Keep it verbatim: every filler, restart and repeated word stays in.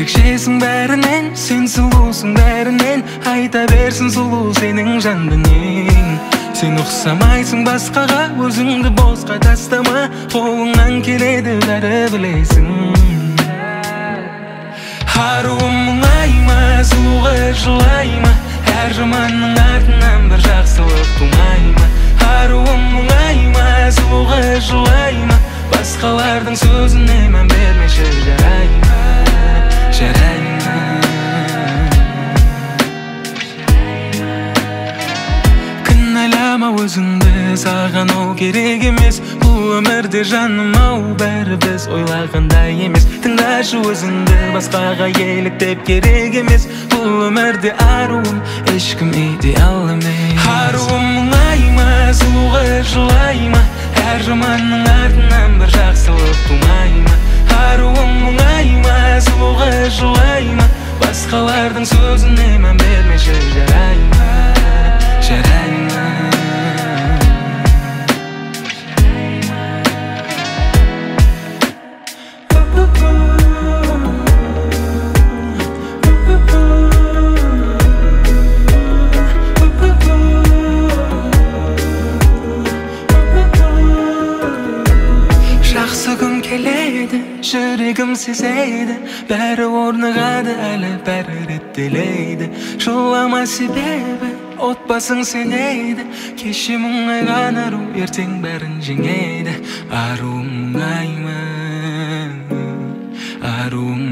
ерекшесің бәрінен, сен сұлусың бәрінен, айта берсін сұлу сенің жан дүниең. Сен ұқсамайсың басқаға, өзіңді босқа тастама, қолыңнан келеді бәрі білесің. Аруым мұңайма, сұлуға жылайма, әр жаманның артынан бір жақсылық тумайма. Аруым мұңайма, сұлуға жылайма, басқалардың сөзіне мән бермеші, жарайма, жарайма. Кінәлама өзіңді, саған ол керек емес. Бұл өмірде жаным ау, бәрі біз ойлағандай емес. Тыңдашы өзіңді, басқаға еліктеп керек емес. Бұл өмірде аруым, ешкім идеал емес. Аруым мұңайма, сұлуға жылайма, әр жаманның артынан бір жақсылық тумайма. Аруым мұңайма, сұлуға жылайма, басқалардың сөзіне мән бермеші, жарайма, жарайма. Жақсы күн келеді, жүрегім сезеді, бәрі орнығады, әлі бәрі реттелейді. Жылама себебі, отбасың сенеді, кеше мұңайған ару, ертең бәрін жеңеді. Аруым мұңайма, аруым